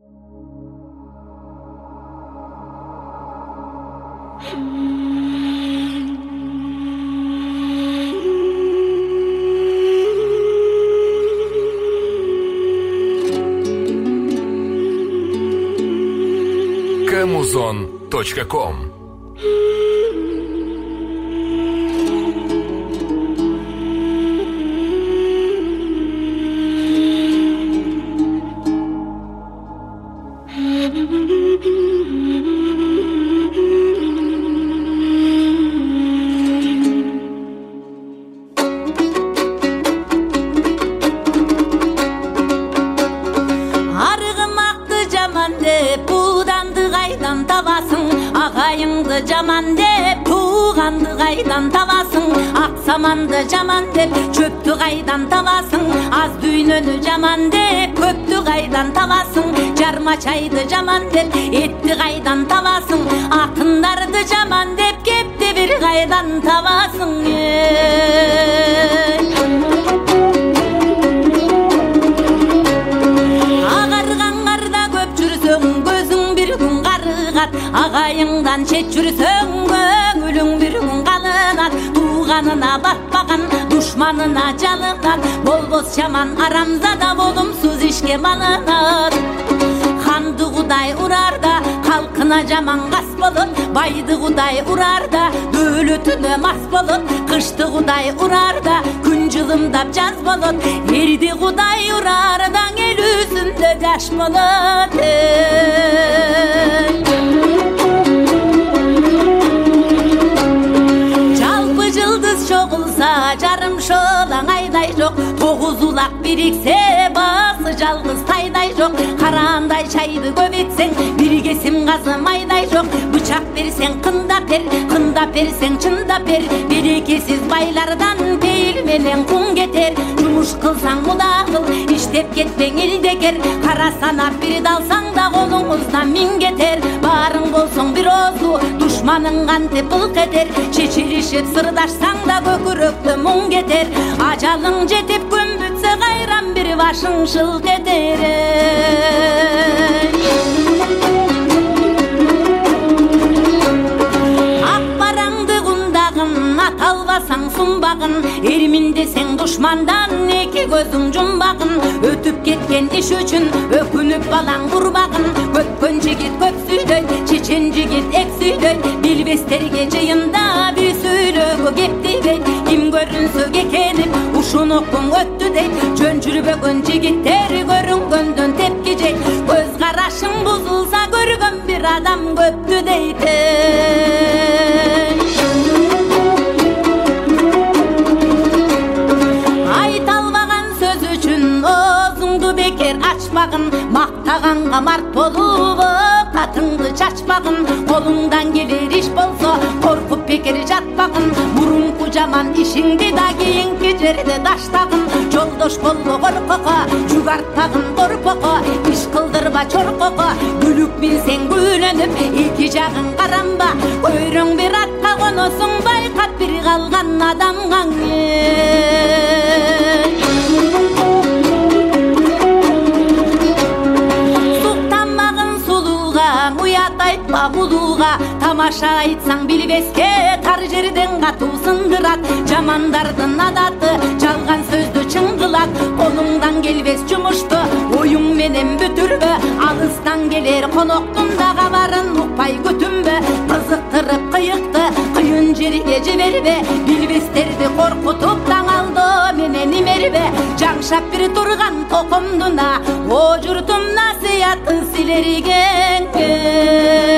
Kamuzon.com. Жаман деп туғанды қайдан табасың, ақсаманды жаман деп чөпті қайдан табасың, аз дүйнөні жаман деп көпті қайдан табасың, жарма чайды жаман деп етті қайдан табасың, ақындарды жаман деп кепті бір қайдан табасың. Ағарған қарда көп жүрсең көзің бір күн қарығат, ағайыңдан шет жүрсең көңілің бір күн қалынат, туғанына батпаған душманына жалынат, болбос жаман арамзада болымсыз ішке малынат. Ханды Құдай ұрарда халқына жаман қас болып, байды Құдай ұрарда дөлөтіне мас болып, қышты Құдай ұрарда күн жылымдап жаз болып, ерді Құдай ұрарда ел үстінде жаш болып. Жалпы жылдыз жоғылса жарым шолаң айдай жоқ, тоғыз улақ біріксе басы жалғыз тайдай жоқ, қарандай шайды көп етсең бір кесім қазы майдай жоқ, бычақ берсең қындап бер, қындап берсең чындап бер, берекесіз байлардан пейілменен құн кетер. Жұмыш қылсаң мұда қыл, іштеп кетпең елдекер, қара санап бір далсаң да қолыңыздан мин кетер. Барың болсаң бір озу душманың қантеп былқ етер, шешілішіп сырдашсаң да көкіректі мұң кетер. Ажалың жетіп күн бүтсе қайран бір башың шылт етер. Ақбараңды құндағын аталбасаң сұмбағын, ермін десең душмандан екі көзің жұмбағын, өтіп кеткен іш үшін өкініп балаң құрбағын, көппен жігіт көп сүйдөй, чечен жігіт ек сүйдөй, білбестерге жиында бір сөйлөгө кептейбей, ким көрінсө кекеніп ушунукуң өттү дей, жөн жүрбөгөн жигиттер көрүнгөндөн тепки жей, көз карашың бузулса көргөн бір адам көптү дейти. Айталбаган сөз үчүн оозуңду бекер ачпагын, мактаганга март болуп атыңды чачпагын, колуңдан келер иш болсо коркуп бекер жатпагын, мурунку жаман ишиңди да кийинки жерде таштагын, жолдош болго коркокко, жүк артпагын коркокко, иш кылдырба чоркокко, күлүк билсең күлөнүп эки жагың каранба, көйрөң бир атка коносуң байкап бир калган адамга. Айтпа булуға, тамаша айтсаң билбеске, тар жерден қату сындырат, жамандардың адаты жалған сөзді чыңғылат, қолыңдан келбес жұмышты ойың менен бүтүрбө, алыстан келер қоноқтың да хабарын ұқпай күтүнбө, қызықтырып қиықты қиын жерге жібербе, билбестерді қорқытып таң алды менен имербе, жаңшап бір тұрған тоқымдына о жұртым насыяты силерге.